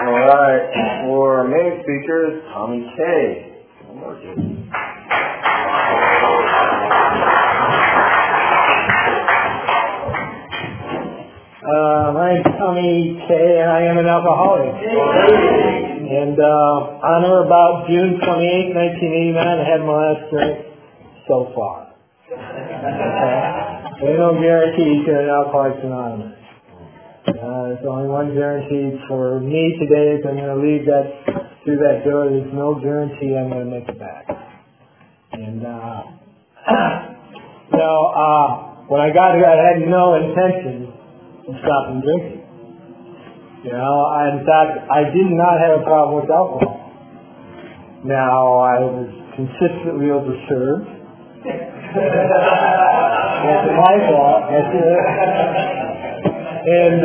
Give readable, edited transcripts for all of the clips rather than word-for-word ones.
right. For our main speaker is Tommy Kay. My name's Tommy Kay, and I am an alcoholic. And on or about June 28, 1989, I had my last drink so far. There's no guarantee to an Alcoholics Anonymous. There's only one guarantee for me today is I'm going to leave through that door. There's no guarantee I'm going to make it back. And when I got here, I had no intention of stopping drinking. In fact, I did not have a problem with alcohol. Now, I was consistently overserved. That's my fault. And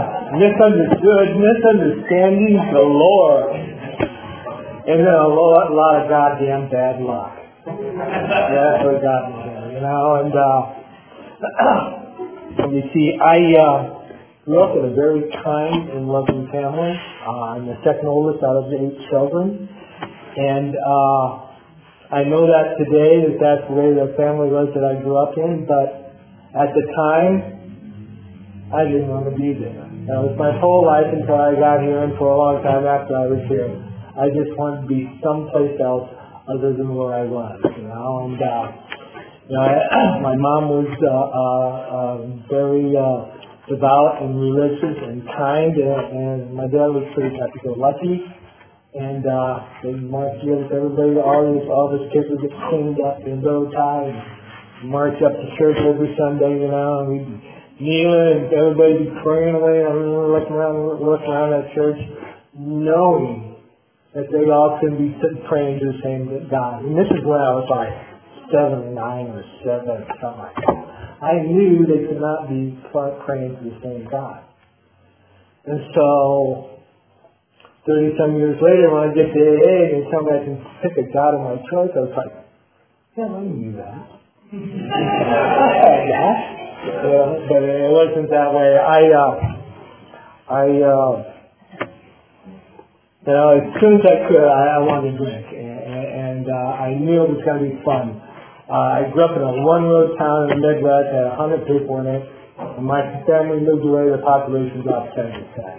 misunderstanding galore. And then a lot of goddamn bad luck. That's what got me here, And you see, I grew up in a very kind and loving family. I'm the second oldest out of 8 children. And I know that today that's the way the family was that I grew up in, but at the time, I didn't want to be there. That was my whole life until I got here, and for a long time after I was here. I just wanted to be someplace else other than where I was, And my mom was very devout and religious and kind, and my dad was pretty happy-go-lucky. And they wanted to give everybody all this kids would get cleaned up in bow tie and march up to church every Sunday, and we'd kneel and everybody be praying away. I remember looking around that church, knowing that they all couldn't be sitting praying to the same God. And this is when I was like 7 or 9 or 7 or something like that. I knew they could not be praying to the same God. And so 30-some years later, when I get to AA and tell me I can pick a God of my choice, I was like, yeah, I knew that. But it wasn't that way. As soon as I could, I wanted to drink, and I knew it was going to be fun. I grew up in a one-road town in the Midwest, had 100 people in it. When my family moved away, the population dropped 10%,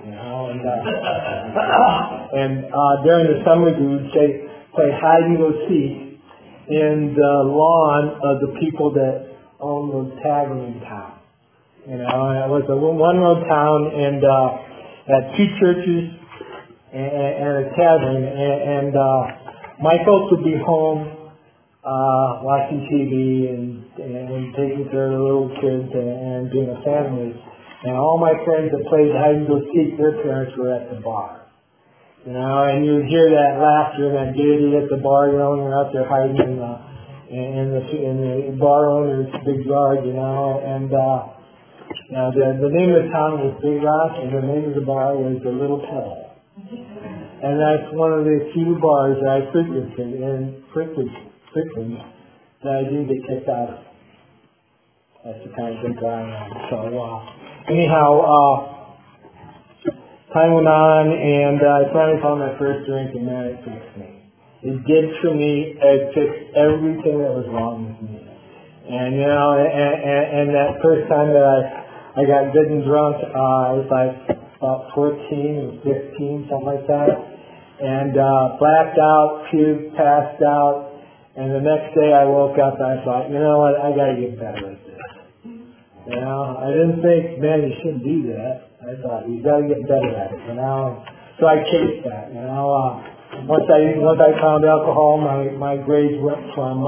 And during the summer, we would play hide and go seek in the lawn of the people that owned the tavern in town. And it was a one-road town, and had 2 churches and a tavern. And my folks would be home watching TV and taking care of the little kids and being a family. And all my friends that played hide and go seek, their parents were at the bar. And you would hear that laughter and that gaiety at the bar, and they're out there hiding in the bar owner's big yard, and the name of the town was Big Rock, and the name of the bar was the Little Pebble. And that's one of the few bars that I frequented that I didn't get kicked out of. That's the kind of drinker I am. So, time went on, and I finally found my first drink, and man, it fixed me. It did for me. It fixed everything that was wrong with me. And and that first time that I got good and drunk, I was like about 14 or 15, something like that, and blacked out, puked, passed out. And the next day I woke up and I thought, you know what, I got to get better at this. I didn't think, man, you shouldn't do that. I thought, you got to get better at it. So I chased that. Once I found alcohol, my grades went from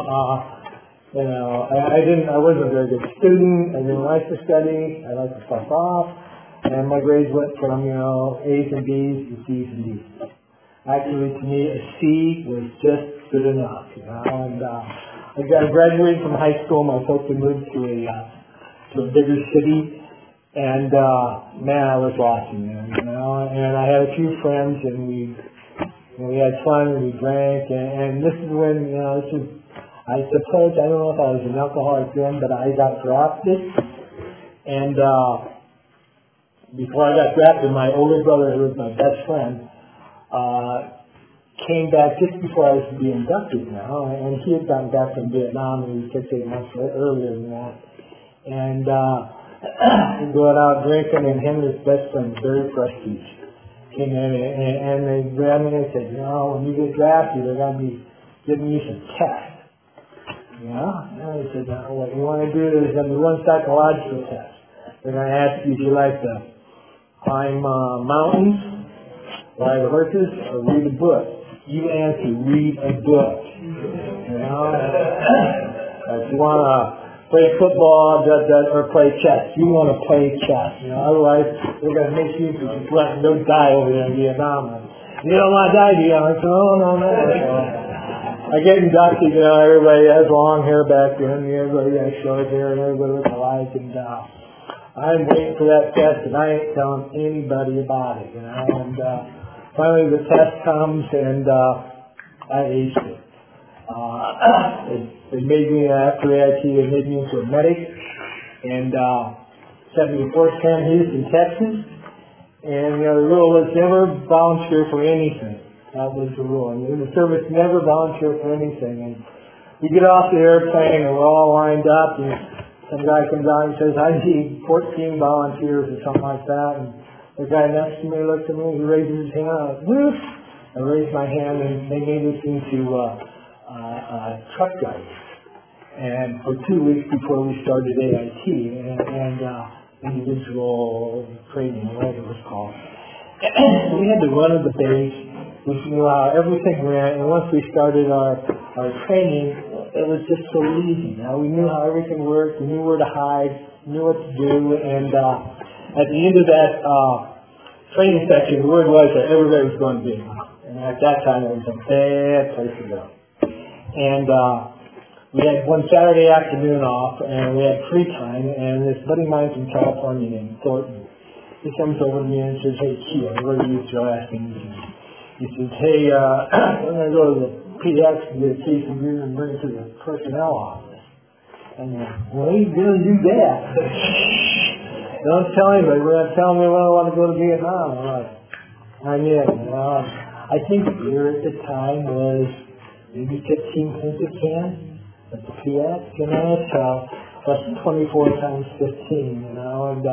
I wasn't a very good student. I didn't like to study. I liked to fuck off. And my grades went from, A's and B's to C's and D's. Actually, to me, a C was just good enough, And I graduated from high school. My folks had moved to a bigger city. And, man, I was lost in there, And I had a few friends, and we had fun, and we drank. And this is when, I suppose, I don't know if I was an alcoholic then, but I got drafted. And before I got drafted, my older brother, who was my best friend, came back just before I was to be inducted now, and he had gotten back from Vietnam, and he was 6-8 months earlier than that. And going out drinking, and him and his best friend, Barry Prestige, came in, and they grabbed me and they said, when you get drafted, they're going to be giving you some tests. And I said, what you want to do is there's going to be one psychological test. They're going to ask you if you like to climb mountains, ride horses, or read a book. You answer, read a book. If you want to play football or play chess, you want to play chess. Otherwise, they're going to make you go die over there in Vietnam. You don't want to die, do you? I'm like, no. I get inducted, everybody has long hair back then, everybody has short hair, and everybody looks alike, and I'm waiting for that test, and I ain't telling anybody about it, and finally the test comes, and I aced it. They made me, after AIT, they made me into a medic, and sent me to Fort Sam Houston, Texas, and the rule was never volunteer for anything. That was the rule. And the service never volunteered for anything. And we get off the airplane and we're all lined up, and some guy comes out and says, I need 14 volunteers or something like that. And the guy next to me looks at me, he raises his hand, whoosh! I raised my hand, and they made us into truck drivers. And for 2 weeks before we started AIT, and individual training, whatever it was called. We had to run at the base. We knew how everything ran, and once we started our training, it was just so easy. We knew how everything worked, we knew where to hide, knew what to do, and at the end of that training section, the word was that everybody was going to be. And at that time, it was a bad place to go. And we had one Saturday afternoon off, and we had free time, and this buddy of mine from California named Thornton, he comes over to me and says, hey, Q, I'm going to use your last name. He says, hey, I'm going to go to the PX and get a case of beer and bring it to the personnel office. And well, he's going to do that. Don't tell anybody. We're going to tell them we want to go to Vietnam. I'm like, I'm in. I think the beer at the time was maybe 15 cents a can at the PX, so that's 24 times 15, and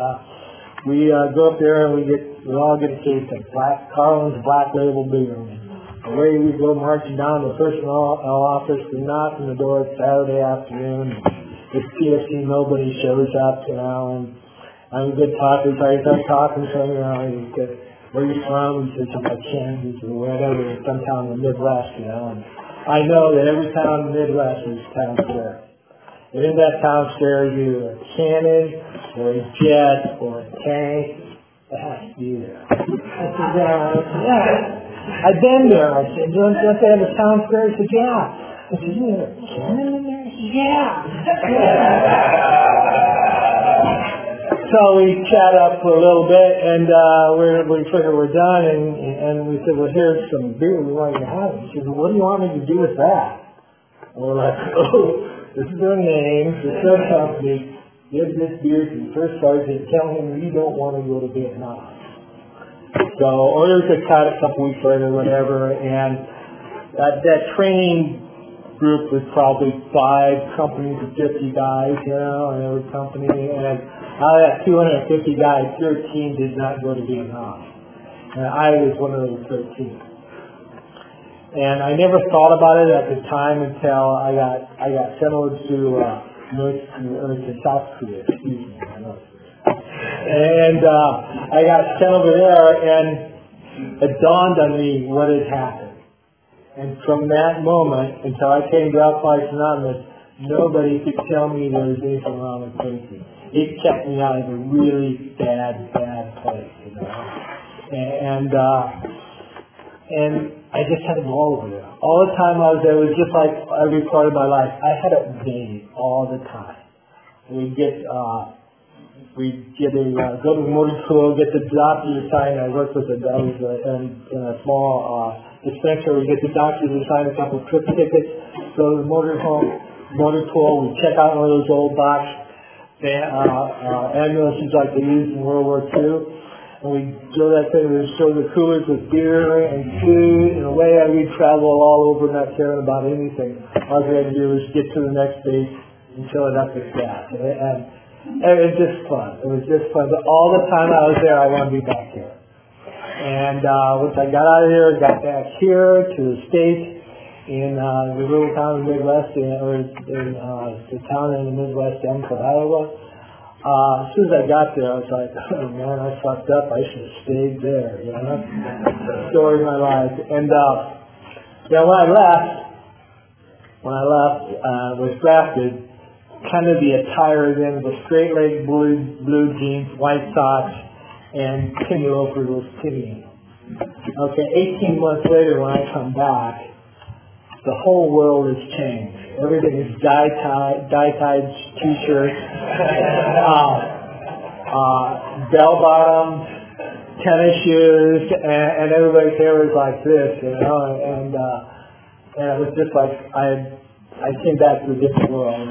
we go up there and we all get a case of Carlin's Black Label beer. Away we go marching down to the personnel office. We knock on the door. It's Saturday afternoon. It's PFC. Nobody shows up, and I'm a good talker. So I start talking to him. He said, where are you from? He says, I'm from Kansas or whatever, some town in the Midwest, And I know that every town in the Midwest is town square. And in that town square, you a cannon, or a jet, or a tank. It has to be there. I said, yeah. I've been there. I said, don't they have a town square? He said, yeah. I said, you have a cannon in there? Yeah. So we chat up for a little bit, and we figured we're done, and we said, well, here's some beer we want you to have. He said, well, what do you want me to do with that? And we're like, this is their name, this is their company, give this beer to the first sergeant, tell him you don't want to go to Vietnam. So orders are cut a couple weeks later, whatever, and that training group was probably 5 companies of 50 guys, in every company, and out of that 250 guys, 13 did not go to Vietnam. And I was one of those 13. And I never thought about it at the time until I got sent over to South Korea, And I got sent over there, and it dawned on me what had happened. And from that moment until I came to Alcoholics Anonymous, nobody could tell me there was anything wrong with drinking. It kept me out of a really bad place, And I just had to go over there. All the time I was there, it was just like every part of my life. I had it made all the time. We'd go to the motor pool, get the doctor to sign. I worked with in a small dispensary. We get the doctor to sign a couple of trip tickets. Go to the motor pool. We check out one of those old box ambulances like they used in World War II. and we drove that thing, we show the coolers with beer and food, and away we'd travel all over not caring about anything. All we had to do was get to the next base and fill it up with gas. And it was just fun. It was just fun. But all the time I was there, I wanted to be back here. And once I got out of here, got back here to the States, in the little town in the Midwest, or in the town in the Midwest, Enfield, Iowa. As soon as I got there, I was like, oh man, I fucked up. I should have stayed there, you know? Story of my life. And when I left, was drafted, kind of the attire then was straight leg blue jeans, white socks, and penny loafers was penny. Okay, 18 months later when I come back, the whole world has changed. Everything is dye-tied t-shirts, bell-bottoms, tennis shoes, and everybody's hair was like this, you know, and it was just like I came back to a different world,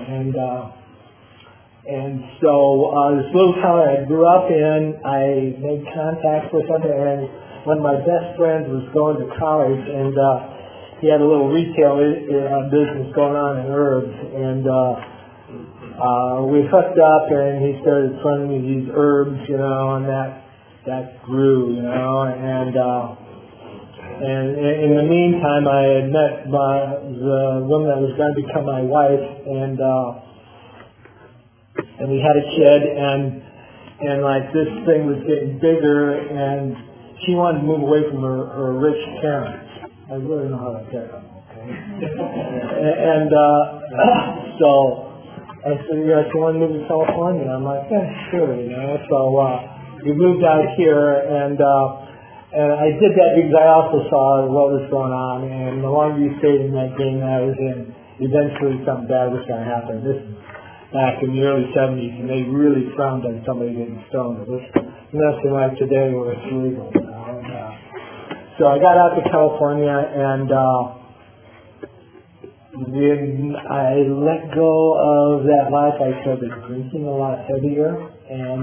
and so this little town I grew up in, I made contact with them, and one of my best friends was going to college, and he had a little retail business going on in herbs, and we hooked up, and he started sending me these herbs, you know, and that grew, you know, and in the meantime, I had met the woman that was going to become my wife, and we had a kid, and like this thing was getting bigger, and she wanted to move away from her rich parents. I really know how to get them, okay? And so I said, yeah, you want to move to California? I'm like, yeah, sure, you know. So we moved out here, and I did that because I also saw what was going on, and the longer you stayed in that game that I was in, eventually something bad was going to happen. This is back in the early 70s, and they really frowned on somebody getting stoned. It was nothing like today where it's legal, you know. So I got out to California, and then I let go of that life. I started drinking a lot heavier, and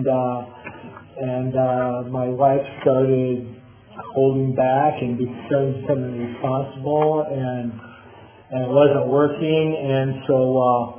my wife started holding back and becoming responsible, and it wasn't working, and so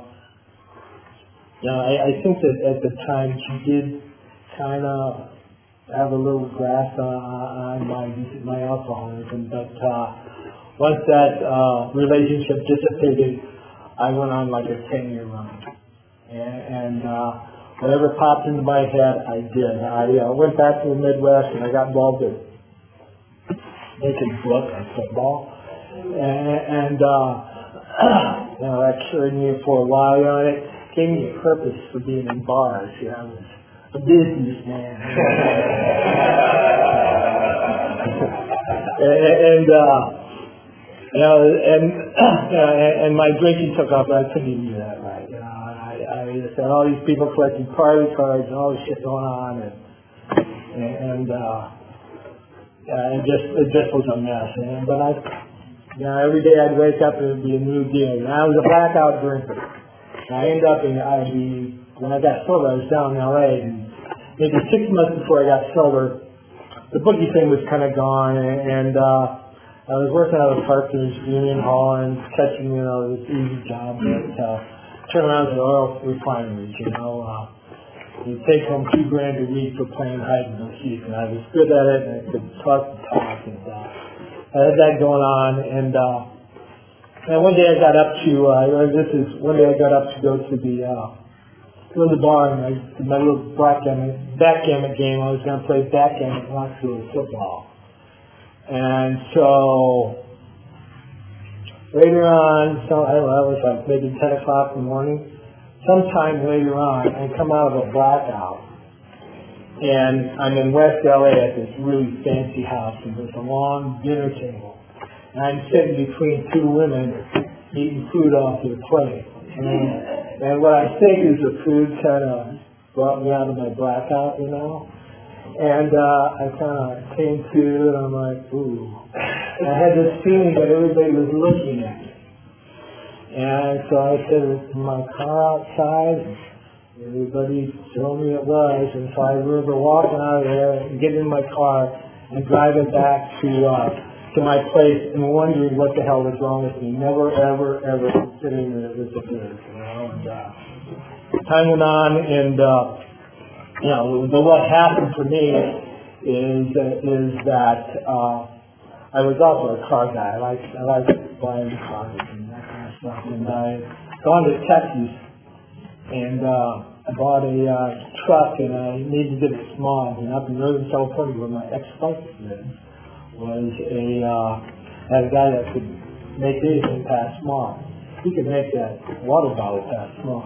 I think that at the time she did kind of have a little grasp on my alcoholism, but once that relationship dissipated, I went on like a 10-year run, and whatever popped into my head, I did. I went back to the Midwest, and I got involved in making books on football, and that carried me for a while. You know, and it gave me a purpose for being in bars. You know, I was a businessman. and my drinking took off, but I couldn't even do that right. You know, I just had all these people collecting party cards and all this shit going on, and it just was a mess. But every day I'd wake up and it'd be a new deal. And I was a blackout drinker. And I ended up when I got sober, I was down in LA, and maybe 6 months before I got sober, the boogie thing was kind of gone, and I was working out of Parkers Union Hall and catching, this easy job that turn around to oil refineries, you take home $2,000 a week for playing hide and seek, and I was good at it, and I could talk, and I had that going on, and one day I got up to go to the bar, and my little backgammon game. I was going to play backgammon and not do football. And so later on, I don't know, it was like maybe 10 o'clock in the morning. Sometime later on, I come out of a blackout, and I'm in West LA at this really fancy house, and there's a long dinner table. And I'm sitting between two women eating food off their plate. And what I think is the food kind of brought me out of my blackout, And I kind of came to, and I'm like, ooh. And I had this feeling that everybody was looking at me. And so I said, is my car outside? Everybody told me it was, and so I remember walking out of there and getting in my car and driving back to my place and wondering what the hell was wrong with me. Never, ever, ever considering that it was a bird, And time went on, and but what happened for me is that I was also a car guy. I like buying cars and that kind of stuff. And I gone to Texas, and I bought a truck, and I needed to get it small. And up in Northern California, where my ex-wife lived, had a guy that could make anything pass small. He could make that water bottle pass small.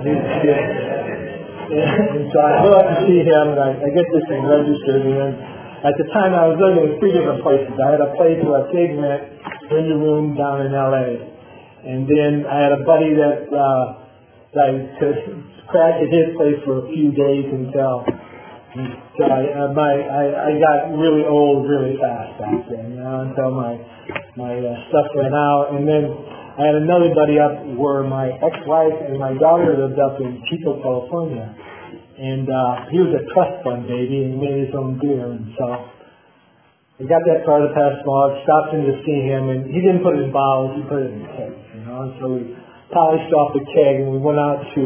And so I go up to see him, and I get this thing registered. And at the time, I was living in 3 different places. I had a place where I paid rent in the room down in L.A. And then I had a buddy that I could crash at his place for a few days until I got really old really fast back then, until my stuff ran out. And then I had another buddy up where my ex-wife and my daughter lived up in Chico, California. And he was a trust fund baby, and he made his own beer. And so I got that car to pass smog, stopped in to see him, and he didn't put it in bottles, he put it in kegs, And so we polished off the keg, and we went out to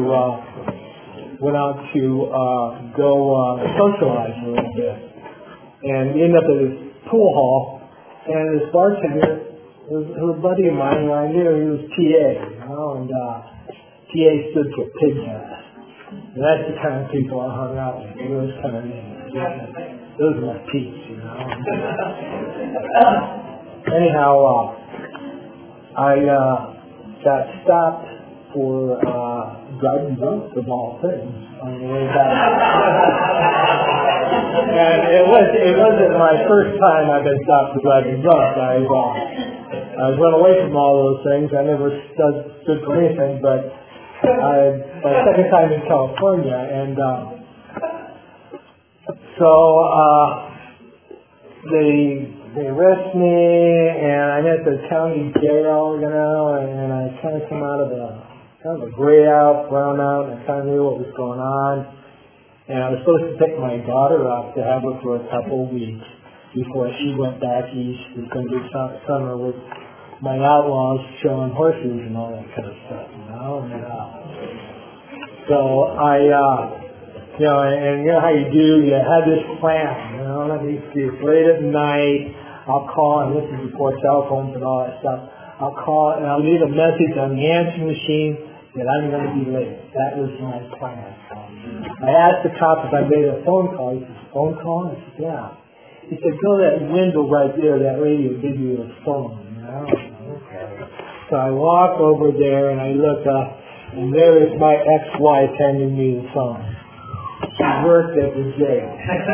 go socialize a little bit. And we ended up at this pool hall, and this bartender was a buddy of mine who I knew. He was TA, and TA stood for pig ass. And that's the kind of people I hung out with. Those kind of names. Those were my peeps, Anyhow, I got stopped for driving drunk of all things on the way back. And it wasn't my first time I've been stopped for driving drunk. I run away from all those things. I never stood for anything, but my second time in California, and so they arrest me, and I'm at the county jail, and I kind of come out of a gray out, brown out, and I kind of knew what was going on. And I was supposed to pick my daughter up to have her for a couple of weeks before she went back east. It was going to be summer with my outlaws showing horses and all that kind of stuff, And so I, and you know how you do, you had this plan, let me see, it's late at night, I'll call, and this is before cell phones and all that stuff, I'll call, and I'll leave a message on the answering machine that I'm going to be late. That was my plan. I asked the cop if I made a phone call. He said, phone call? I said, yeah. He said, go to that window right there, that lady will give you a phone. Okay. So I walk over there and I look up, and there is my ex-wife handing me the phone. She worked at the jail.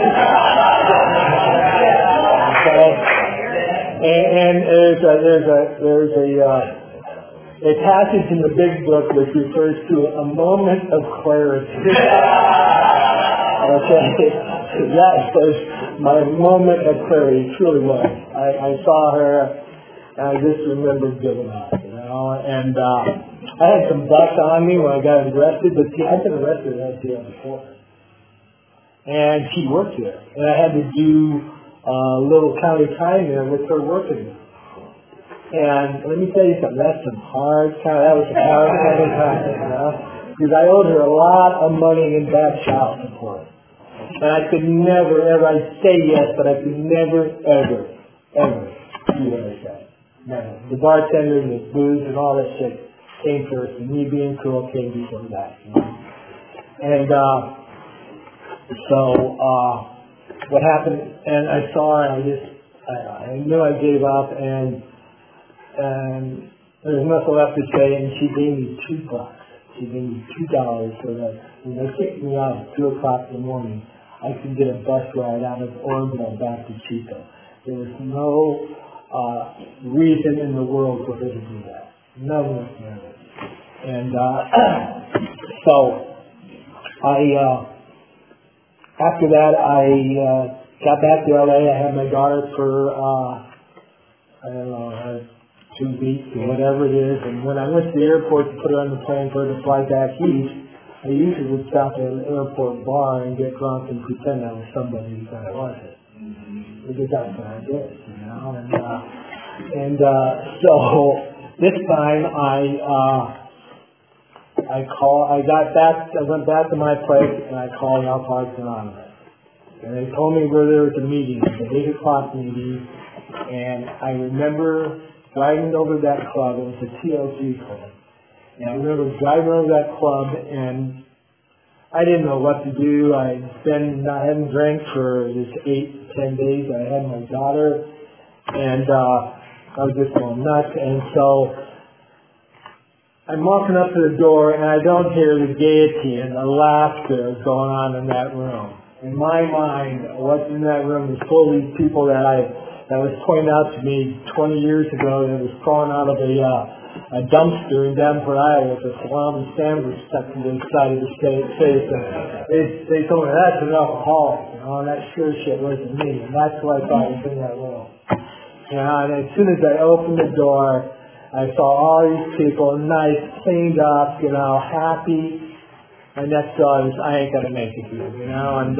Okay. And there's a passage in the big book which refers to a moment of clarity. Okay. That was my moment of clarity. It truly was. I saw her. I just remembered giving up, and I had some bucks on me when I got arrested, but see, I'd been arrested at that jail before. And she worked there, and I had to do a little county time there with her working. And let me tell you something, that was some hard county time, because I owed her a lot of money in bad child support. And I could never, ever, I'd say yes, but I could never, ever do what I said. No, the bartender and the booze and all that shit came first, and me being cool came before that. And so what happened? And I saw her, and I knew I gave up, and there was nothing left to say. And she gave me $2. She gave me $2 so that when they kicked me out at 2:00 in the morning, I could get a bus ride out of Orville back to Chico. There was no reason in the world for her to do that. None whatsoever. And so after that, I got back to LA. I had my daughter for I don't know, 2 weeks or whatever it is. And when I went to the airport to put her on the plane for her to fly back east, I usually would stop at an airport bar and get drunk and pretend I was somebody that I wasn't. Because that's what I did, you know. So this time I went back to my place and I called Alcoholics Anonymous. And they told me where there was a meeting, an 8 o'clock meeting, and I remember driving over that club. It was a TLC club. And I remember driving over that club, and I didn't know what to do. I hadn't drank for this 8-10 days. I had my daughter, and I was just going nuts. And so I'm walking up to the door, and I don't hear the gaiety and the laughter going on in that room. In my mind, what's in that room is full of these people that was pointed out to me 20 years ago that was thrown out of a dumpster in Davenport, Iowa with a salami sandwich stuck to the side of the face. They told me, that's an alcoholic, you know, and that sure shit wasn't me. And that's what I thought was in that room. You know, and as soon as I opened the door, I saw all these people, nice, cleaned up, you know, happy. My next thought is, I ain't gonna make it here, you know, and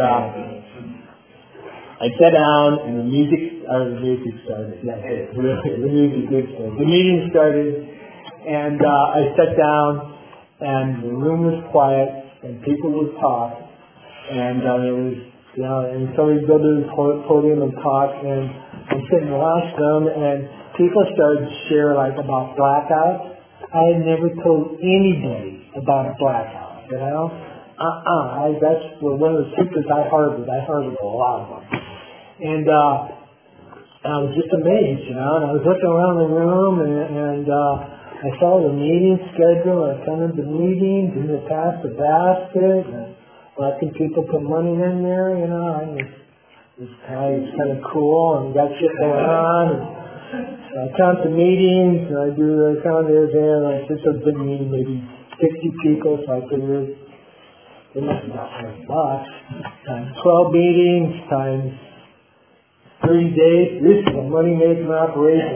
I sat down and the music started. Yeah, really, the music did start. The meeting started, and I sat down, and the room was quiet, and people would talk, and there was, you know, and somebody would go to the podium and talk, and I'm sitting in the lounge and people started to share like about blackouts. I had never told anybody about a blackout. You know, that's one of the secrets I harbored. I harbored a lot of them, and I was just amazed, you know. And I was looking around the room, and I saw the meeting schedule. I attended the meetings, and they passed the basket, and watching people put money in there, you know. And it's kind of cool, and got shit going on. And I count the meetings, and I count it there. Like this is a big meeting, maybe 60 people, so I figured it must be not very much. Times 12 meetings, times 30 days. This is a money-making operation.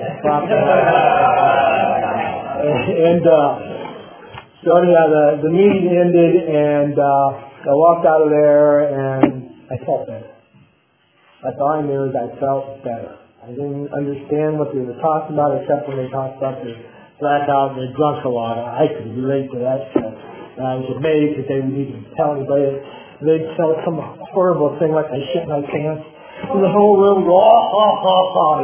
And so anyhow, the meeting ended, and I walked out of there, and I felt better. That's all I knew is I felt better. I didn't understand what they were talking about, except when they talked about the blackout and they drunk a lot. I could relate to that stuff. And I was amazed that they wouldn't even tell anybody. They'd tell some horrible thing like I shit my pants. And the whole room would go, oh,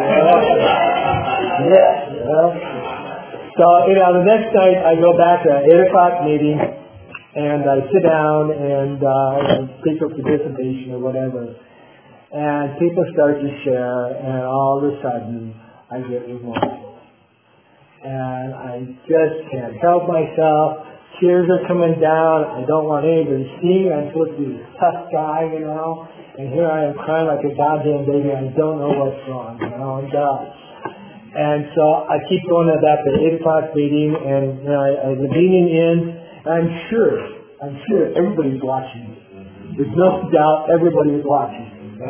yeah. So, you know, the next night I go back to an 8 o'clock meeting, and I sit down and speak of participation or whatever. And people start to share, and all of a sudden I get remorseful. And I just can't help myself. Tears are coming down. I don't want anybody to see me. I'm supposed to be this tough guy, you know. And here I am crying like a goddamn baby. I don't know what's wrong, you know. And so I keep going to that 8 o'clock meeting, and you know, the meeting ends. And I'm sure everybody's watching me. There's no doubt everybody is watching me. And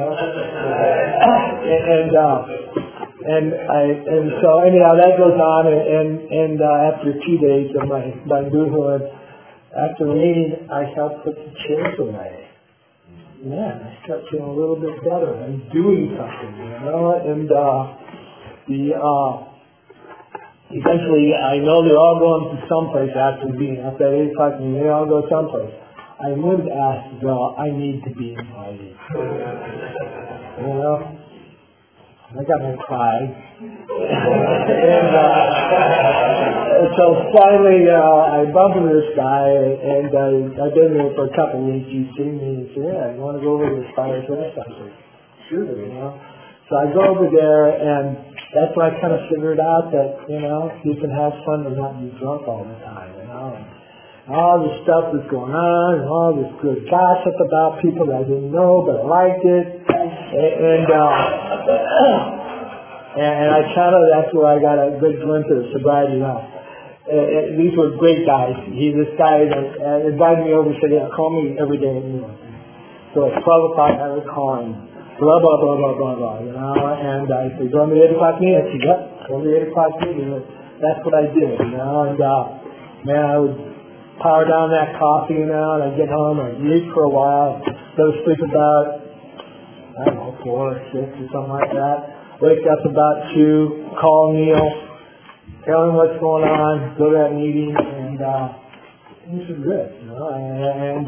so anyhow that goes on, and after 2 days of my boohooing, after the meeting I helped put the chairs away. Yeah, I start feeling a little bit better. I'm doing something, you know. And eventually I know they're all going to someplace after the meeting. After that 8 o'clock meeting, they all go someplace. I would ask, well, I need to be invited. You know? I got my pride. And so finally, I bump into this guy, and I've been there for a couple of weeks. He's seen me and said, yeah, you want to go over to the Spire Fitness? I said, sure, you know. So I go over there, and that's when I kind of figured out that, you know, you can have fun and not be drunk all the time, you know. All this stuff was going on, and all this good gossip about people that I didn't know, but I liked it. And I kind of, that's where I got a good glimpse of sobriety now. These were great guys. This guy that invited me over and said, yeah, call me every day at noon. So at 12 o'clock I would call him, blah, blah, blah, blah, blah, blah, you know. And I said, go on the 8 o'clock meeting? I said, yep, go on the 8 o'clock meeting. That's what I did, you know. And man, power down that coffee, and I get home, I read for a while, go to sleep about, 4 or 6 or something like that. Wake up about 2, call Neil, tell him what's going on, go to that meeting, and this is good, I'm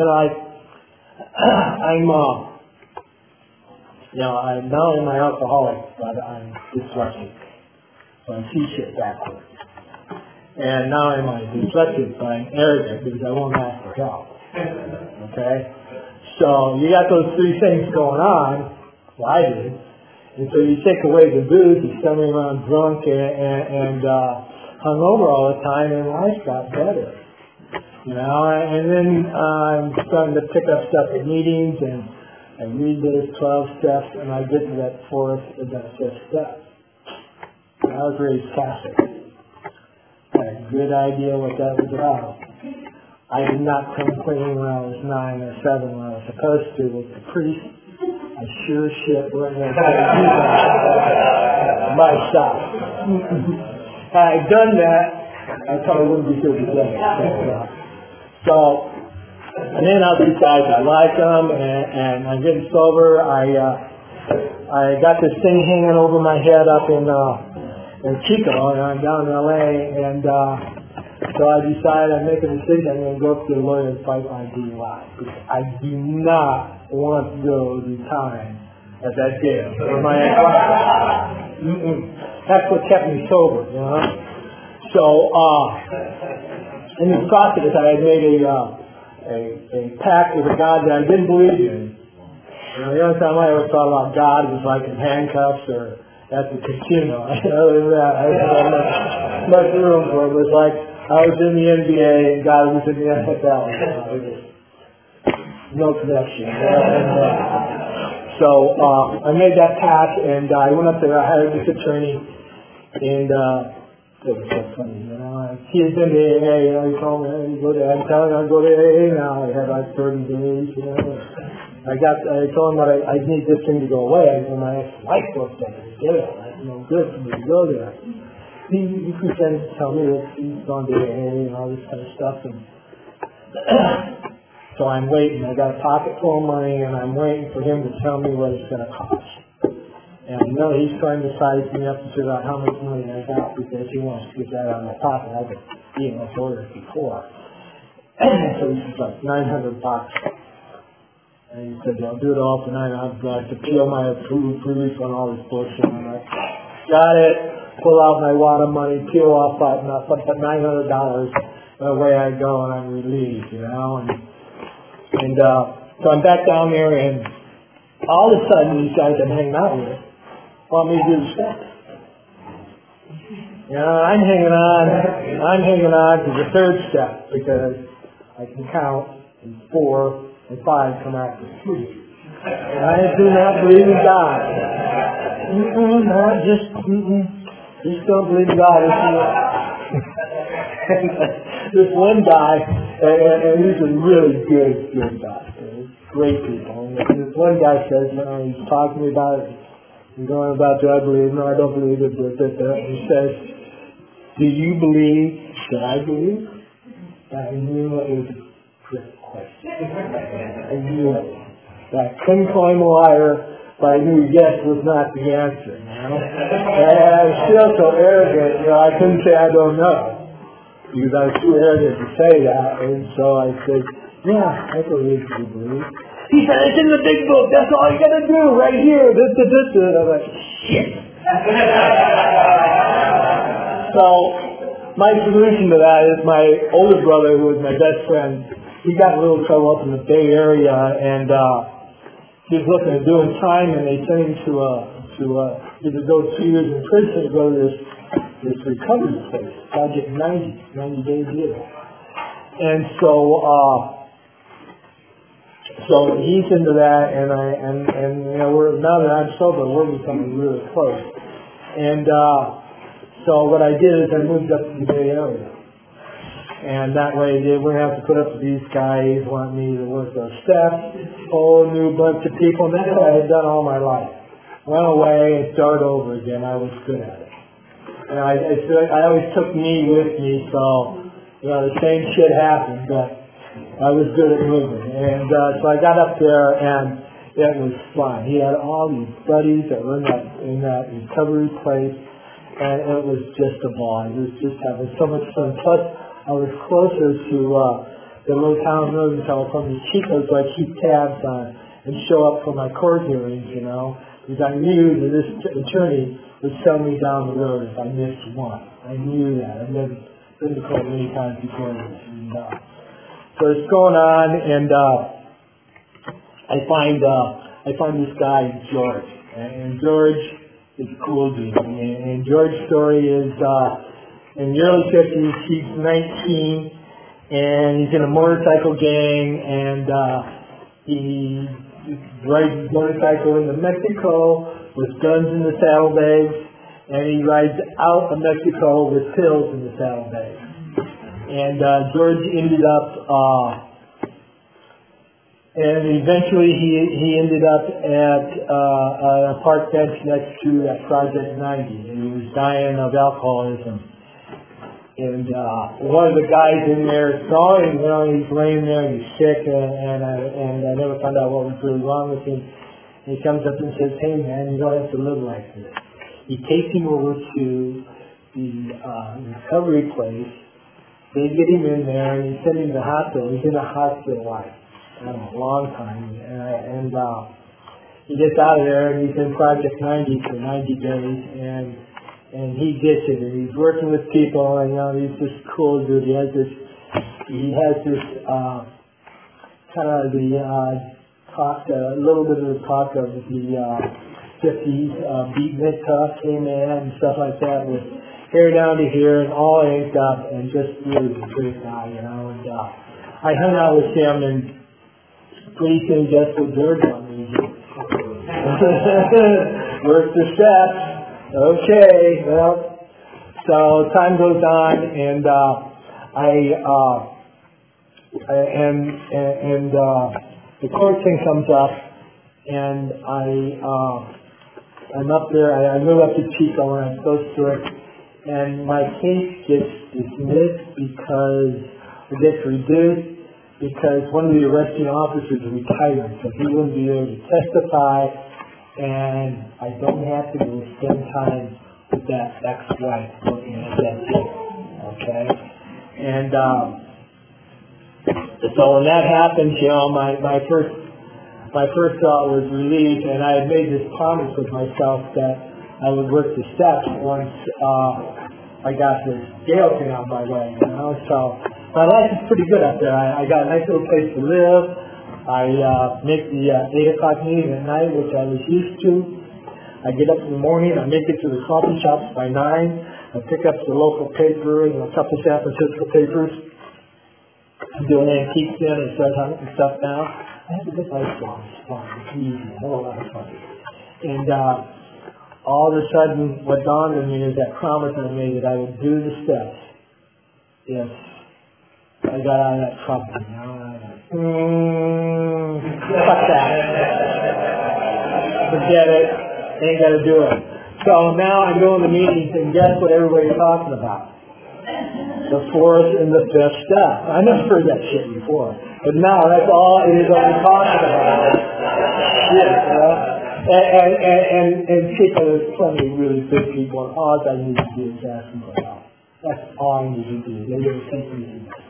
not only am I alcoholic, but I'm dyslexic, so I see shit backwards. And not only am I dyslexic, but I'm arrogant because I won't ask for help. Okay? So you got those 3 things going on, well, I did, and so you take away the booze, you send me around drunk and hungover all the time, and life got better. And then I'm starting to pick up stuff at meetings, and I read those 12 steps, and I get to that 4th and that 5th step. I was raised Catholic. I had a good idea what that was about. I did not come clean when I was 9 or 7 when I was supposed to with the priest. I sure shit wasn't going to do that myself. Had I done that, I probably wouldn't be here today. So, and then I decided I like them, and I'm getting sober. I got this thing hanging over my head up in Chico, and I'm down in LA, and so I decided I'm making a decision. I'm going to go up to the lawyer and fight my DUI. Because I do not want to go to time at that jail. That's what kept me sober, So, in this process, I had made a pact with a God that I didn't believe in. The only time I ever thought about God was like in handcuffs or at the casino. Other than that, I didn't have much room for it. It was like I was in the NBA and God was in the NFL. No connection. So I made that pact, and I went up there. I hired this attorney, and it was so funny, He has been to AA, he told me, hey, go to, I'm telling him I go to AA now. I had like 30 days, I told him that I need this thing to go away, and my ex-wife was like, it's no good for me to go there. He pretended to tell me that he's gone to AA and all this kind of stuff, and so I'm waiting. I got a pocket full of money, and I'm waiting for him to tell me what it's going to cost. And he's trying to size me up to figure out how much money I got because he wants to get that out of my pocket. I've been being those orders before. So this is like $900. And he said, I'll do it all for $900 to peel my proof on all this bullshit. I'm like, got it. Pull out my wad of money, peel off $900. And away I go, and I'm relieved, And so I'm back down there, and all of a sudden these guys I'm hanging out with want me to do the steps. I'm hanging on to the 3rd step because I can count, and 4 and 5 come after 3. And I do not believe in God. Just don't believe in God. This one guy, and he's a really good guy. Great people. And this one guy says, he's talking to me about it. He's going about, do I believe? No, I don't believe it. He says, do you believe that I believe? I knew it was a trick question. I knew it. I couldn't call him a liar, but I knew yes was not the answer. And I was still so arrogant, I couldn't say I don't know. Because I was too arrogant to say that. And so I said, yeah, I believe you believe. He said, it's in the big book. That's all you got to do right here. This. And I'm like, shit. So my solution to that is my older brother, who was my best friend, he got in a little trouble up in the Bay Area, and he was looking at doing time, and they sent him to either go 2 years in prison or go to this recovery place, Project 90 Day Deal. And so he's into that, and we're, now that I'm sober, we're becoming really close. And so what I did is I moved up to the Bay Area, and that way they wouldn't have to put up with these guys want me to work those steps, whole new bunch of people, and that's what I had done all my life. Went away and started over again. I was good at it. And I always took me with me, so the same shit happened, but I was good at moving. And so I got up there, and it was fun. He had all these buddies that were in that recovery place, and it was just a ball. It was just having so much fun. Plus, I was closer to the little town road in California, Chico, so I keep tabs on and show up for my court hearings, because I knew that this attorney would send me down the road if I missed one. I knew that. I've been to court many times before this. And, so it's going on, and I find this guy, George. And George is a cool dude. And George's story is in the early 50s, he's 19, and he's in a motorcycle gang, and he rides his motorcycle into Mexico with guns in the saddlebags, and he rides out of Mexico with pills in the saddlebags. And George ended up, and eventually he ended up at a park bench next to that Project 90, and he was dying of alcoholism. And one of the guys in there saw him, he's laying there and he's sick, and I never found out what was really wrong with him. And he comes up and says, "Hey man, you don't have to live like this." He takes him over to the recovery place. They get him in there and he sends him to the hospital. He's in the hospital like, I don't know, a long time. And he gets out of there and he's in Project 90 for 90 days, and he gets it, and he's working with people, and he's just cool dude. He has this kind of the talk, a little bit of the talk of the 50s beatnik tough, hey man, and stuff like that, with hair down to here and all inked up, and just really a great guy, And I hung out with him, and pretty soon just what George wanted me to do. Work the steps. Okay, well, so time goes on, and the court thing comes up, and I'm up there. I move up to Chico, and I'm close to it, and my case gets dismissed it gets reduced because one of the arresting officers retired, so he wouldn't be able to testify. And I don't have to go spend time with that ex-wife looking at that tape, okay? And so when that happens, my first thought was relief, and I had made this promise with myself that I would work the steps once I got this jail thing on my way, So my life is pretty good up there. I got a nice little place to live. I make the 8 o'clock meeting at night, which I was used to. I get up in the morning, I make it to the coffee shops by 9. I pick up the local paper, a couple San Francisco papers. I'm doing antiques then and start hunting stuff now. I have a good life long. It's fun. It's easy. I have a lot of fun. And all of a sudden, what dawned on me is that promise I made that I would do the steps if I got out of that trouble. Fuck that. Forget it. Ain't got to do it. So now I'm going to meetings, and guess what everybody's talking about? The fourth and the fifth step. I never heard that shit before. But now that's all it is I'm talking about. Shit, And people, there's plenty of really good people, and all I need to do is ask them for help. That's all I need to do. They don't think we do that.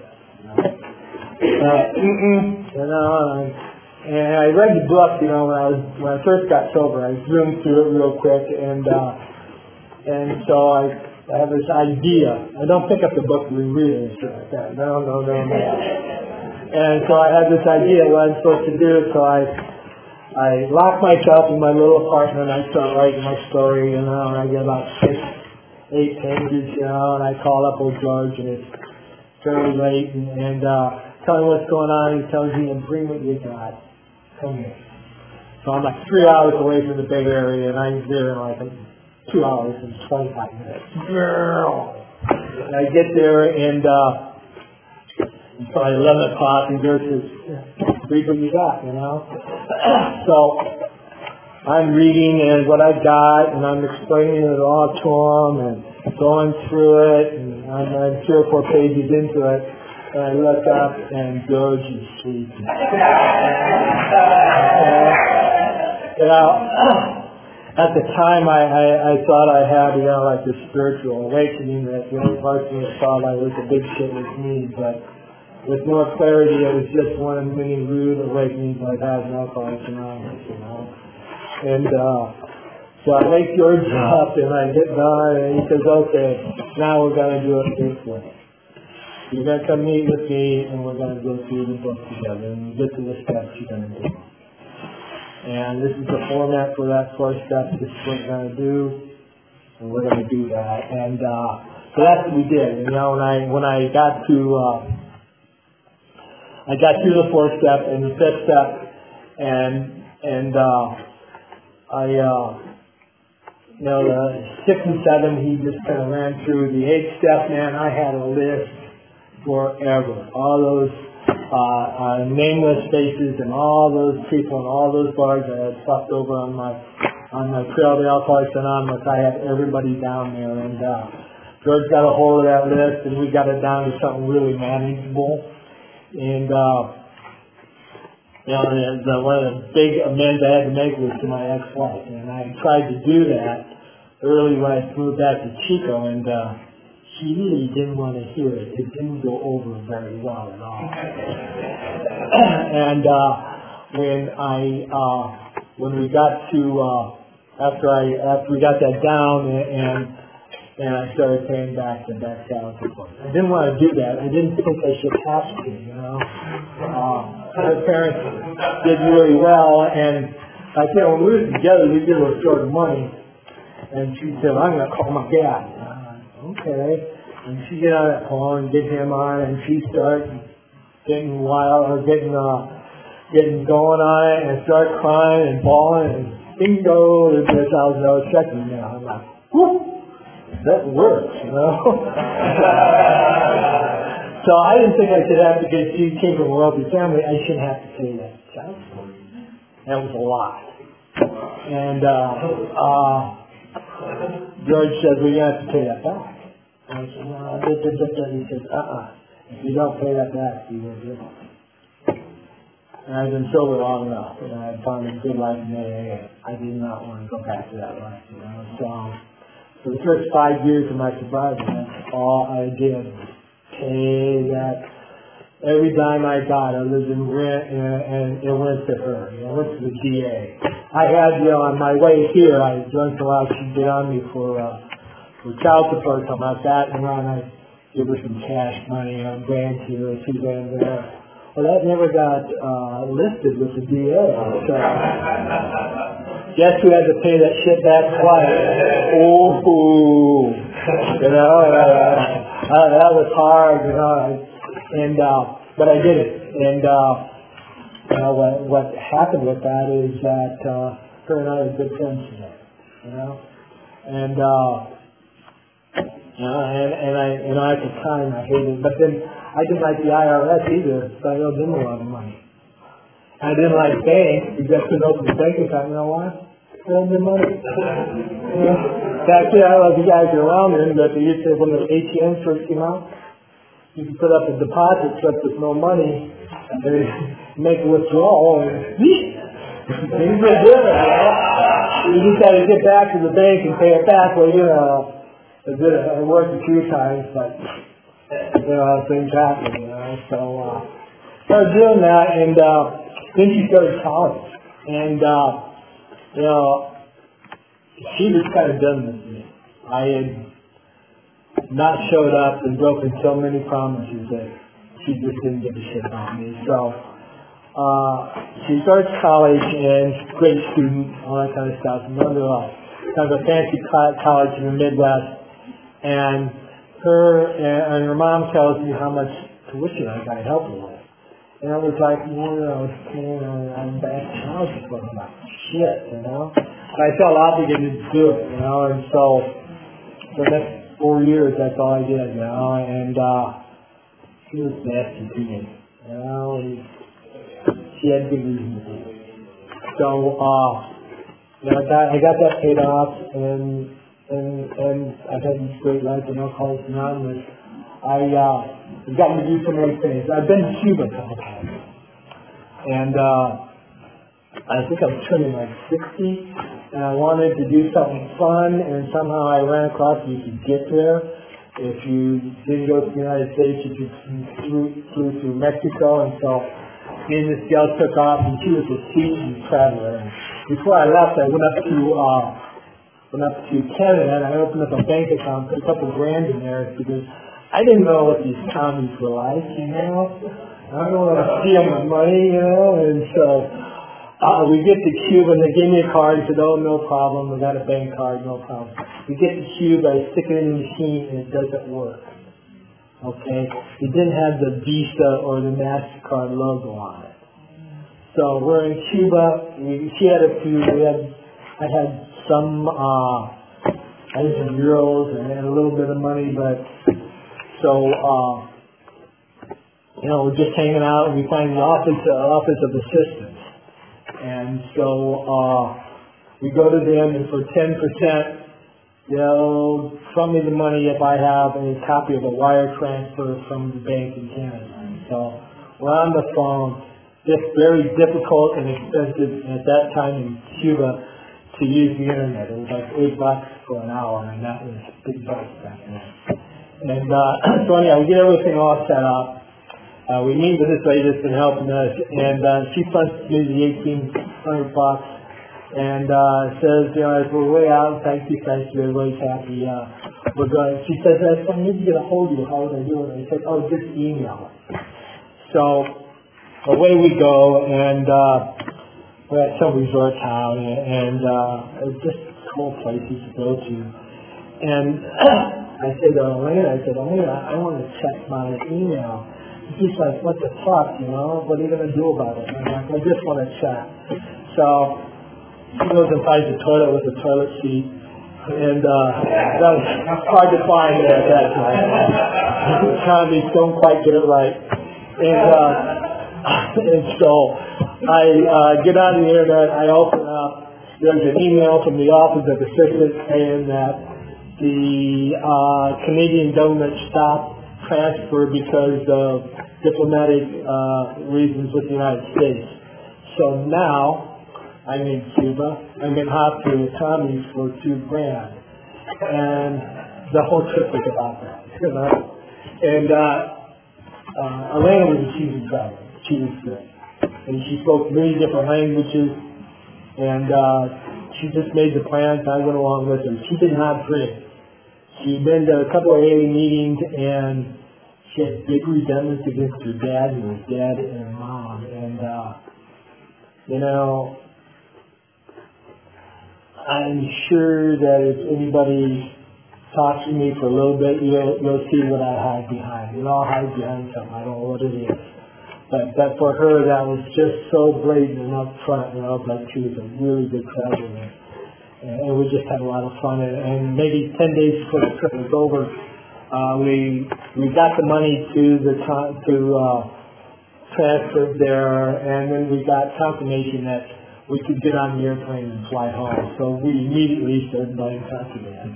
And I read the book, when I first got sober. I zoomed through it real quick, and so I have this idea. I don't pick up the book and reread it like that. No. And so I had this idea what I'm supposed to do. So I lock myself in my little apartment. I start writing my story, and I get about 6-8 pages, and I call up old George, and it's fairly late, and tell him what's going on. He tells me, and bring what you got. Come here. So I'm like 3 hours away from the Bay Area, and I'm there in like 2 hours and 25 minutes. And I get there, and it's probably 11 o'clock, and George says, read what you got, So I'm reading and what I got, and I'm explaining it all to them and going through it, and I'm 3 or 4 pages into it, and I look up and George is sleeping. You know, at the time I thought I had, like this spiritual awakening that, Martin thought I was a big shit with me, but with more clarity, it was just one of many rude awakenings I've had in Alcoholics Anonymous, And so I wake George up and I get done and he says, okay, now we're going to do it this way. You're going to come meet with me and we're going to go through the book together and get to the steps you're going to do. And this is the format for that 4 steps. This is what we're going to do, and we're going to do that. And so that's what we did. When I got to I got through the 4th step and the 5th step, and the 6 and 7, he just kind of ran through. The 8th step, man, I had a list forever. All those nameless faces and all those people and all those bars I had fucked over on my trail to Alcoholics Anonymous. I had everybody down there, and George got a hold of that list, and we got it down to something really manageable. And one of the big amends I had to make was to my ex-wife, and I tried to do that early when I moved back to Chico, and she really didn't want to hear it. It didn't go over very well at all. And when we got to after we got that down and I started paying back the back salary support. I didn't want to do that. I didn't think I should have to, Her parents did really well, and I said, when we were together, we did a short of money, and she said, I'm going to call my dad. Okay. And she get on that phone and get him on, and she started getting wild, or getting going on it, and start crying and bawling, and bingo, there's a $1,000 check in there. I'm like, whoop. That works, So I didn't think I should have to get, she came from a wealthy family, I shouldn't have to pay that child support. That was a lot. And George said, well, you have to pay that back. And I said, no, he said, if you don't pay that back, you won't do it. And I've been sober long enough, and I found a good life in AA. I did not want to go back to that life, So for the first 5 years of my sobriety, that's all I did was pay that. Every dime I got, other than rent, and it went to her. It went to the DA. I had, on my way here, I once in a while she'd get on me for child support, something like that, and then I give her some cash money, $1,000 here, $2,000 there. Well, that never got listed with the DA. So guess who had to pay that shit back twice? Oh, that was hard, but I did it. And what happened with that is that her and I are good friends today, And at the time I hated it, but then I didn't like the IRS either, so I owed them a lot of money. I didn't like banks, you just couldn't open a bank account, you know why? I owed them money. Back then, I don't know if you guys are around there, but they used to, when the ATM first came out, you could put up a deposit slip with no money, and they make a withdrawal, and things were good, You just had to get back to the bank and pay it back, well, I worked a few times, but things happen, So started doing that, and then she started college, and she was kind of done with me. I had not showed up and broken so many promises that she just didn't give a shit about me. So she starts college and she's a great student, all that kind of stuff. Another kind of a fancy college in the Midwest. And her mom tells me how much tuition I got to help her with. And I was like, I'm back to college for about shit, But I felt obligated to do it, and so for the next 4 years, that's all I did, and she was nasty to me, and she had good reason to do it. So, I got that paid off, and I've had this great life in Alcoholics Anonymous. I've gotten to do so many things. I've been to Cuba a couple times, and I think I'm turning like 60, and I wanted to do something fun, and somehow I ran across you could get there. If you didn't go to the United States, you could flew through Mexico, and so me and this gal took off, and she was a seasoned traveler. And before I left, I went up to Canada, and I opened up a bank account, put a couple grand in there, because I didn't know what these commies were like, I don't want to steal my money, and so we get to Cuba, and they gave me a card. They said, oh, no problem. We got a bank card, no problem. We get to Cuba, I stick it in the machine, and it doesn't work. Okay? It didn't have the Visa or the MasterCard logo on it. So we're in Cuba. I had some, I had some euros and a little bit of money, but so, we're just hanging out, and we find the office of assistance. And so we go to them, and for 10%, they'll send me the money if I have a copy of a wire transfer from the bank in Canada. And so we're on the phone. It's very difficult and expensive at that time in Cuba to use the internet. It was like $8 for an hour, and that was big bucks back then. And so anyhow, we get everything all set up. We meet with this lady that's been helping us, and she fronts me the $1,800 and says, as we're way out, thank you, everybody's happy. We're going. She says, I need to get a hold of you. How would I do it? I said, just email it. So away we go, and we're at some resort town, and just cool places to go to. And I said to Elena, I want to check my email. She's like, what the fuck, What are you going to do about it? And I'm like, I just want to check. So she goes and finds a toilet with a toilet seat. And that was hard to find at that time. The commies don't quite get it right. And so I get on the internet, I open up, there's an email from the Office of Assistance saying that the Canadian government stopped transfer because of diplomatic reasons with the United States. So now I'm in Cuba. I'm in hospital with commies for $2,000, and the whole trip was about that. And Elena was a seasoned traveler. She was good, and she spoke many different languages, and she just made the plans. I went along with her. She did not drink. She'd been to a couple of AA meetings, and she had big resentments against her dad and her dad and mom. And, I'm sure that if anybody talks to me for a little bit, you'll see what I hide behind. We all hide behind something. I don't know what it is. But for her, that was just so blatant and up front. But she was a really good traveler. And we just had a lot of fun. And maybe 10 days before the trip was over, we got the money to transfer there, and then we got confirmation that we could get on the airplane and fly home. So we immediately started buying contraband.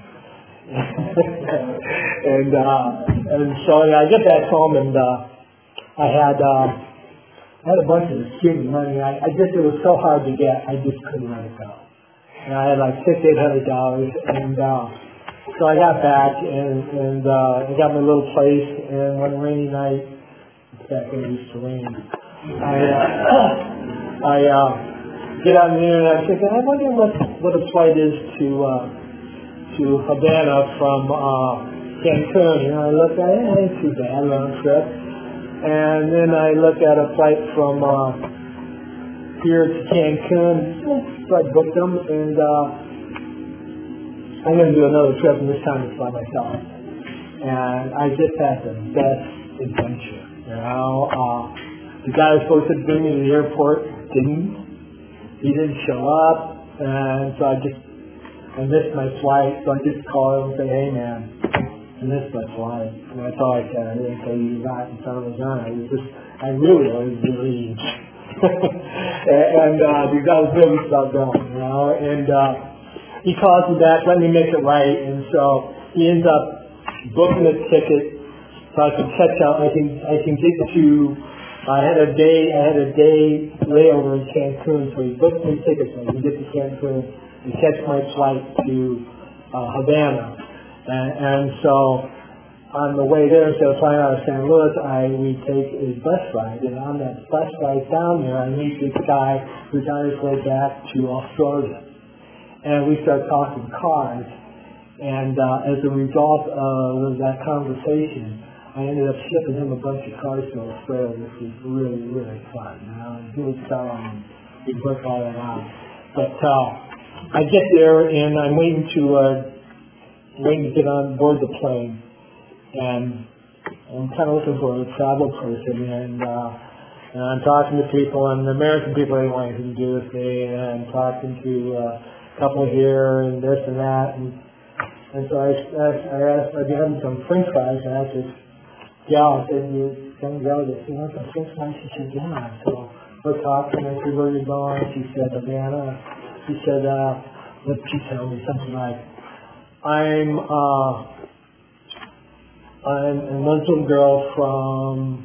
and so I get back home, and I had a bunch of student money. I just, it was so hard to get, I just couldn't let it go. And I had like $600-800, and so I got back, and I got my little place, and one rainy night, back when it used to rain, I get on the internet, I'm thinking, I wonder what a flight is to Havana from Cancun. I look at it, ain't too bad, round trip. And then I look at a flight from here to Cancun, so I booked them, and I'm going to do another trip, and this time it's by myself. And I just had the best adventure, The guy who was supposed to bring me to the airport didn't. He didn't show up, and so I missed my flight, so I just called him and said, hey man, I missed my flight. And that's all I said. I didn't say you got in front of his gun. I really was relieved. and the guy was really about going, you know. And he calls me back, let me make it right. And so he ends up booking a ticket so I can catch up. I can get to. I had a day layover in Cancun, so he booked me tickets so I can get to Cancun and catch my flight to Havana. And so on the way there, instead of flying out of San Luis, we take a bus ride. And on that bus ride down there, I meet this guy who's on his way back to Australia. And we start talking cars. And as a result of that conversation, I ended up shipping him a bunch of cars to Australia, which was really, really fun. You know, he would sell them and we'd work all that out. But I get there and I'm waiting to get on board the plane, and I'm kind of looking for a travel person, and I'm talking to people, and the American people didn't want anything to do with me, and I'm talking to a couple here and this and that, and so I asked, I'd be having some French fries, and I asked this gal, I said, you young girl, you want some French fries? She said, yeah. So we're talking, I said, where are you going? She said, Havana. She said, what did she tell me? Something like, I'm a Muslim girl from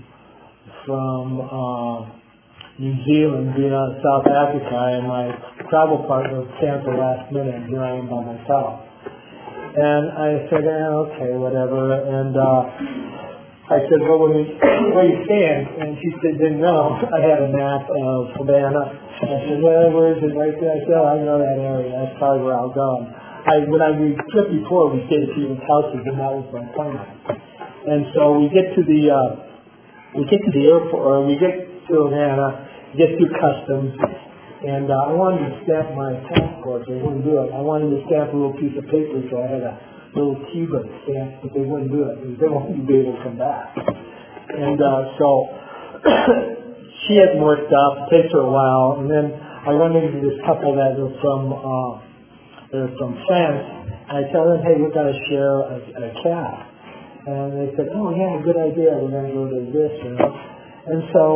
New Zealand, being out of South Africa, and my travel partner canceled last minute, and here I am by myself. And I said, okay, whatever. And I said, well, where are you staying? And she said, didn't know. I had a map of Havana. And I said, well, where is it right there? I said, oh, I know that area. That's probably where I'll go. When I trip before, we stayed at people's houses, and that was my plan. And so we get to the airport, or we get to Havana, get through customs, and I wanted to stamp my passport. They wouldn't do it. I wanted to stamp a little piece of paper, so I had a little Cuba stamp, but they wouldn't do it. They wouldn't be able to come back. And so she had more stuff. It takes her a while, and then I run into this couple that are from France, and I tell them, hey, we're going to share a cab. And they said, oh, yeah, good idea. We're going to go to this, you know. And so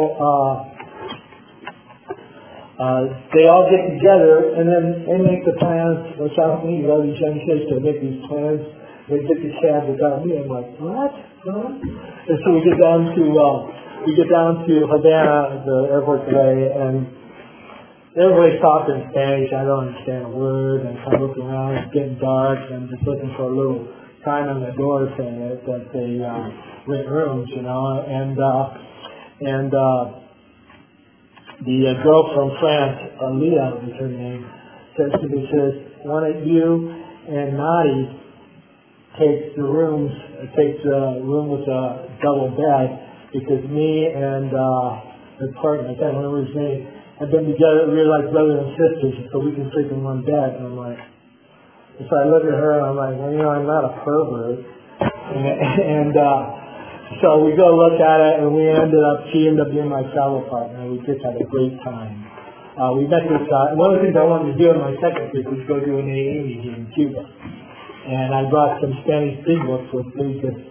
they all get together, and then they make the plans without me. All these young kids, they make these plans. They get the cab without me. I'm like, what? Huh? And so we get down to Havana, the airport today, and everybody's talking Spanish. I don't understand a word. And I'm looking around. It's getting dark. I'm just looking for a little sign on the door saying that they rent rooms, you know. And the girl from France, Leah is her name, says to me, why don't you and Nadi take the room with a double bed, because me and the partner, I can't remember his name, have been together, we're like brothers and sisters, so we can sleep in one bed. And I'm like, so I look at her and I'm like, well, you know, I'm not a pervert. And so we go look at it, and she ended up being my travel partner, and we just had a great time. We met this guy. One of the things I wanted to do on my second trip was go do an AA meeting in Cuba. And I brought some Spanish big books with me just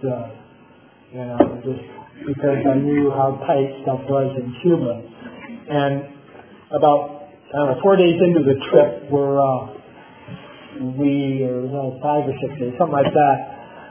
because I knew how tight stuff was in Cuba. And about 4 days into the trip, 5 or 6 days, something like that.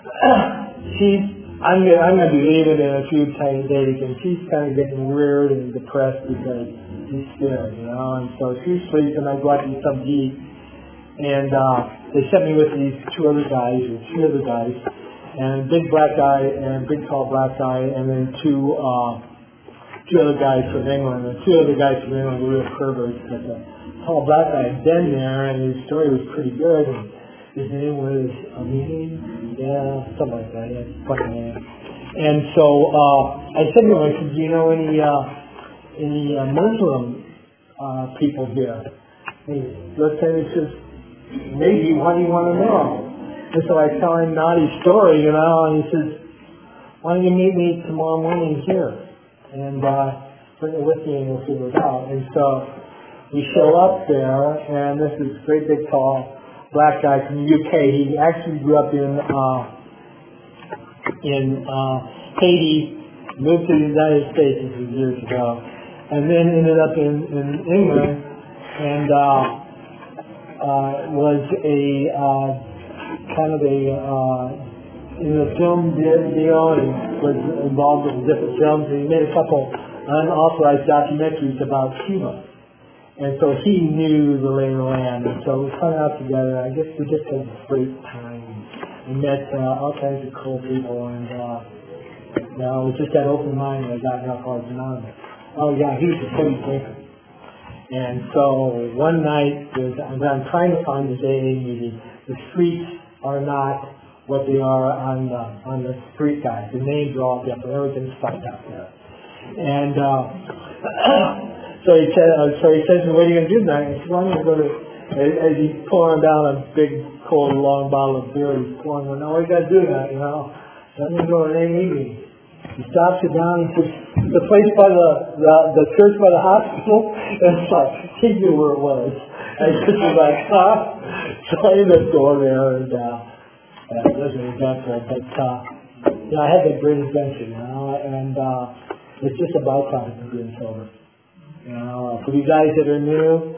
I'm going to be leaving in a few tiny days, and she's kind of getting weird and depressed because she's scared, you know. And so she sleeps, and I go out to eat something to eat, and they sent me with these three other guys, and big black guy and big tall black guy, and then two other guys from England. The two other guys from England were real perverts, but the tall black guy had been there, and his story was pretty good. And his name was Amin, something like that. He had a funny name. And so I said to him, I said, do you know any Muslim people here? He looked at me and says, maybe, why do you want to know? And so I tell him Nadi's story, you know, and he says, why don't you meet me tomorrow morning here? And bring it with me and we'll figure it out. And so we show up there, and this is a great big tall black guy from the UK. He actually grew up in Haiti, moved to the United States a few years ago, and then ended up in England, and was a kind of a in the film deal, and was involved in different films, and he made a couple unauthorized documentaries about Cuba. And so he knew the lay of the land, and so we hung out together. I guess we just had a great time. We met all kinds of cool people, and it was just that open mind that I got in Alcoholics Anonymous. Oh yeah, he was a heavy drinker. And so one night, I'm trying to find this AA meeting. The streets are not what they are on the street guys. The names are all different. Everything's fucked up there. And so he says, "What are you going to do tonight?" I said, "Well, I'm going to go to." As he's pouring down a big, cold, long bottle of beer, he's pouring. "No, what are you going to do tonight? I'm going to go to an AA meeting." He stops it down and says, "The place by the church by the hospital." And it's like he knew where it was. And he was like, "Huh?" So I ended up going there, and it wasn't eventful, but I had that great adventure, and it's just about time for being sober. For you guys that are new,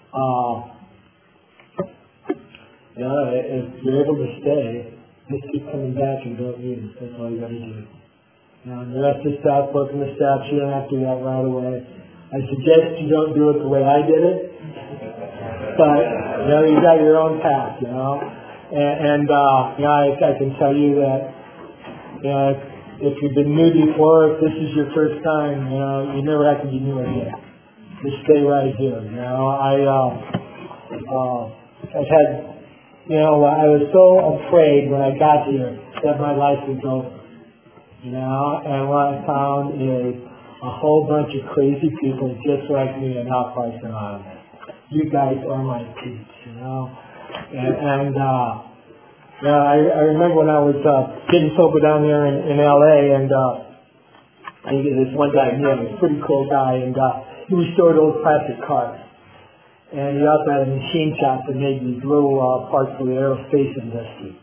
if you're able to stay, just keep coming back and don't leave. That's all you got to do. And the rest of the stuff, working the steps, you don't have to do that right away. I suggest you don't do it the way I did it, but you got your own path, And I can tell you that if you've been new before, if this is your first time, you never have to be new again. Just stay right here. I've had, I was so afraid when I got here that my life was over. And what I found is a whole bunch of crazy people just like me in Alcoholics Anonymous. You guys are my peeps, I remember when I was getting sober down there in L.A., and this one guy, he was a pretty cool guy, and he restored old plastic cars. And he also had a machine shop that made these little parts for the aerospace industry.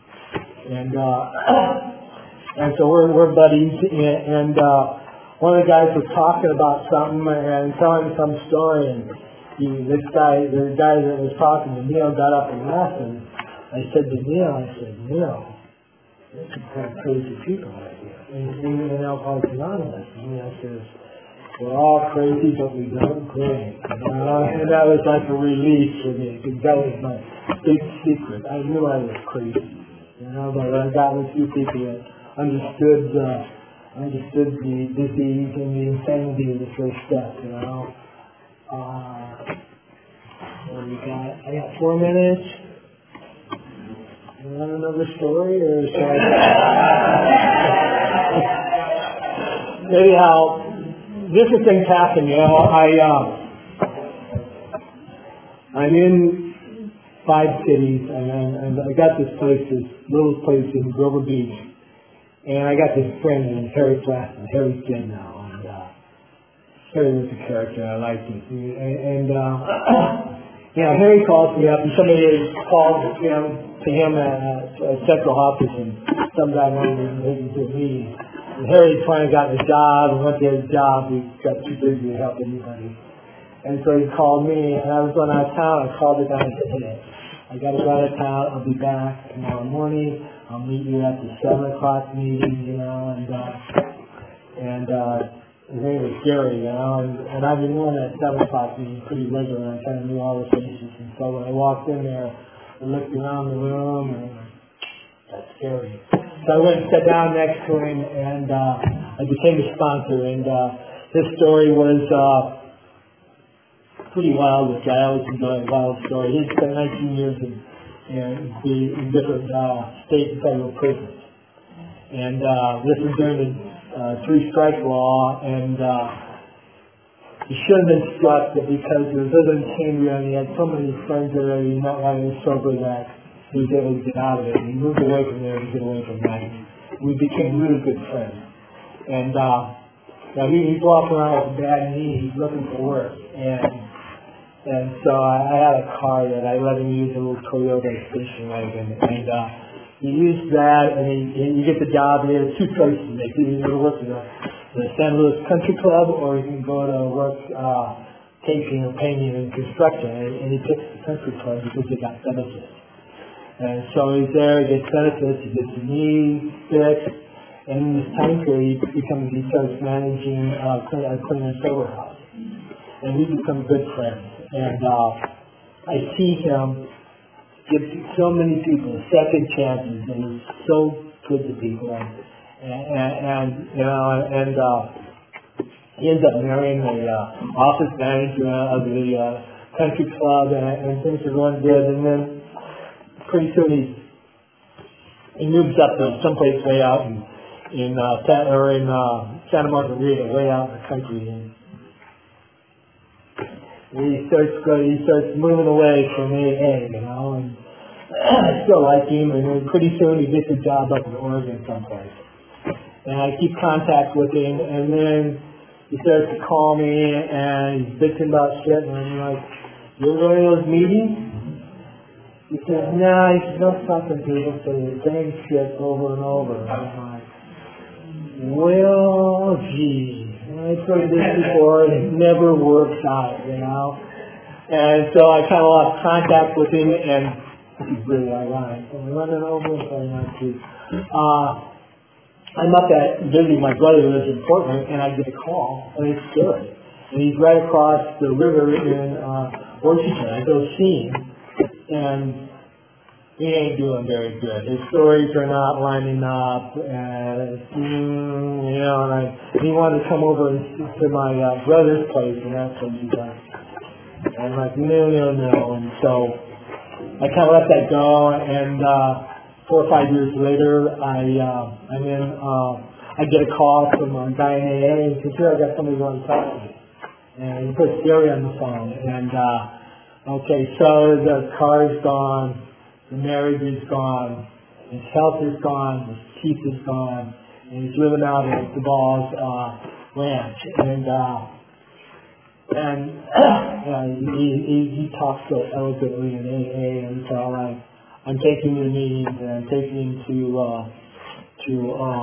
And so we're buddies, and one of the guys was talking about something and telling some story, and the guy that was talking to Neil got up and laughed, and I said to Neil, "Neil, there's some kind of crazy people right here in Alcoholics Anonymous." And Neil says, "We're all crazy, but we don't drink." And that was like a relief for me, because that was my big secret. I knew I was crazy, but I got with few people that understood the disease and the insanity of the first step, What do you got? I got 4 minutes. You want another story, or shall I? Anyhow, different things happen, I'm in 5 cities, and I got this little place in Grover Beach. And I got this friend named Harry Flassen. Harry's dead now, and Harry was a character. I liked him. And Harry calls me up, and somebody called to him at central office, and some guy wanted to meet him. And Harry finally got a job, and once he had a job, he got too busy to help anybody. And so he called me, and I was going out of town. I called the guy and said, "Hey, I got to go out of town. I'll be back tomorrow morning. I'll meet you at the 7 o'clock meeting, his name was Gary, and I've been doing that 7 o'clock meeting pretty regular. I kind of knew all the faces, and so when I walked in there, I looked around the room, and that's Gary. So I went and sat down next to him, and I became a sponsor, and his story was pretty wild. This guy, I always enjoy a wild story. He spent 19 years in different state and federal prisons. And this was during the 3-strike law, and he should have been struck, but because he was living in Cambria and he had so many friends there, he met while he was sober that he was able to get out of it. And he moved away from there to get away from that. We became really good friends. And he's walking around with a bad knee. He's looking for work. And so I had a car that I let him use, a little Toyota station wagon, and he used that, and he get the job, and he had 2 choices to make. He either work in a the San Luis Country Club, or he can go to work taping or painting and construction, and he picks the country club because they got benefits. And so he's there, he gets benefits, he gets his knee fixed, and in this time period he starts managing a clean and sober house. And we become good friends. And I see him give so many people second chances, and he's so good to people. And he ends up marrying the office manager of the country club, and things are going good. And then pretty soon he moves up to someplace way out in Santa Margarita, way out in the country. And he starts moving away from AA, and I still like him. And then pretty soon he gets a job up in Oregon someplace. And I keep contact with him, and then he starts to call me, and he's bitching about shit, and I'm like, you ever go to those meetings? He says, nah, he's not talking to people, so the same shit over and over. And I'm like, well, gee, I've heard this before, and it never works out, And so I kind of lost contact with him, and this is really ironic. So I'm running over and trying not to. I'm up at visiting my brother who lives in Portland, and I get a call, and it's good. And he's right across the river in Washington. I go see him, and he ain't doing very good. His stories are not lining up, and he wanted to come over to my brother's place, and that's what he's done. And I'm like, no. And so I kind of let that go, and 4 or 5 years later, I get a call from a guy in AA, and he says, here, I got somebody who wants to talk to me. And he puts Gary on the phone, and okay, so the car's gone, the marriage is gone, his health is gone, his teeth is gone, and he's living out at the Balls Ranch. And he talks so eloquently in AA, and so I'm taking him to meetings, and I'm taking him to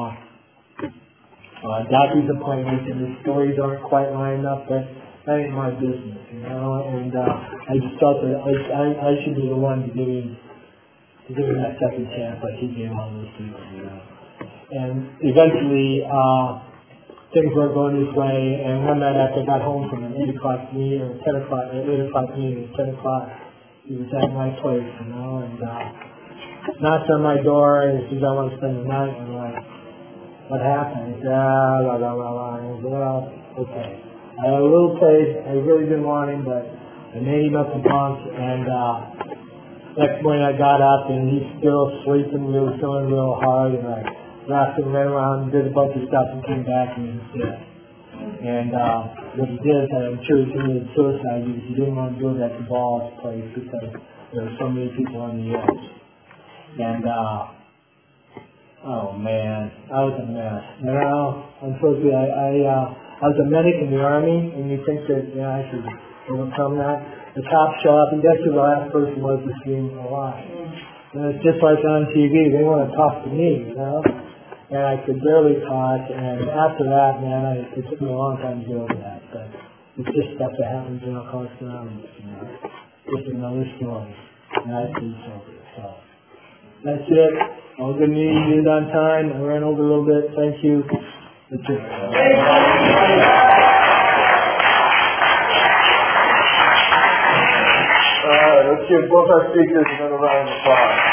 doctor's appointments, and his stories aren't quite lined up, but that ain't my business, And I just felt that I should be the one to give him that second chance, like he gave all those people, And eventually, things weren't going his way, and one night after I got home from an 8 o'clock meeting, or 10 o'clock, 8 o'clock meeting, 10 o'clock, he was at my place, and knocked on my door, and he says, I want to spend the night. And I'm like, what happened? He said, blah, blah, blah, blah. And I said, well, okay. I had a little place, I really didn't want him, but I made him up a bunk, and next morning I got up, and he's still sleeping, feeling real hard, and I wrapped him right around, did a bunch of stuff, and came back, and he was dead. And what he did, I'm sure he committed suicide because he didn't want to do it at the Balls place because there were so many people on the edge. And oh man, I was a mess. I'm supposed to be, I was a medic in the Army, and you think that I should overcome that. The cops show up, and guess who the last person was to see him alive? And it's just like on TV, they want to talk to me, And I could barely talk, and after that, man, it took me a long time to get over that. But it's just stuff that happens in Alcoholics Anonymous, Just another story. And I feel sober. So that's it. All good meeting, did it on time. I ran over a little bit. Thank you. That's it. All right, let's give both our speakers another round of applause.